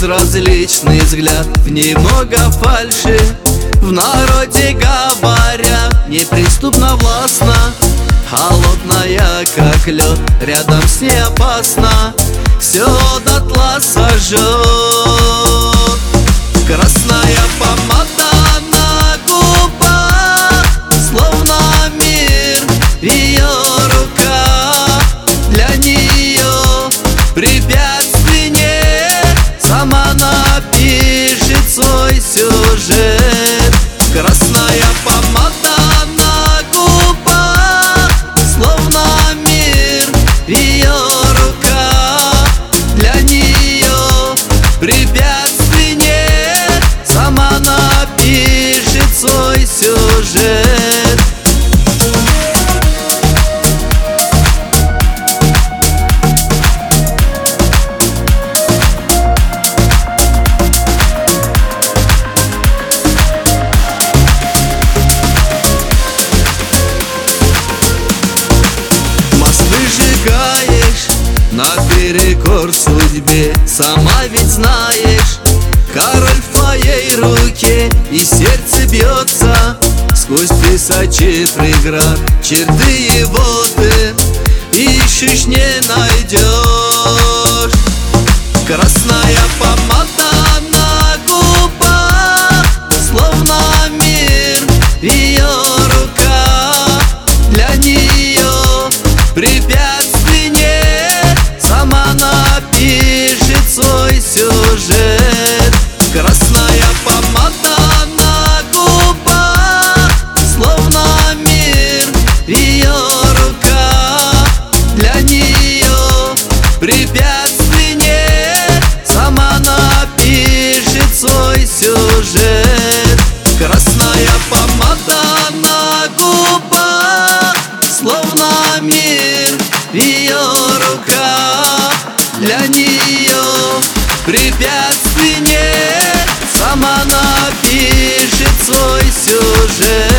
безразличный взгляд, в ней много фальши. В народе говорят, неприступно властна, холодная, как лед, рядом с ней опасно, все дотла сожжет. Красная помада на губах, словно мир ее рука. Для нее препятствий нет, сама напишет свой сюжет. Красная помада на губах, словно мир ее рука. Для нее препятствий нет, сама напишет свой сюжет. Наперекор судьбе, сама ведь знаешь, король в твоей руке, и сердце бьется сквозь тысячи преград. Черты его ты ищешь, не найдешь. Красная помада на губах, словно мир ее рука. Для нее препятствий нет, сама напишет свой сюжет. Красная помада на губах, словно мир ее рука. Для нее препятствий нет, сама напишет свой сюжет. Красная помада на губах, словно мир ее рука. Для нее препятствий нет, сама напишет свой сюжет.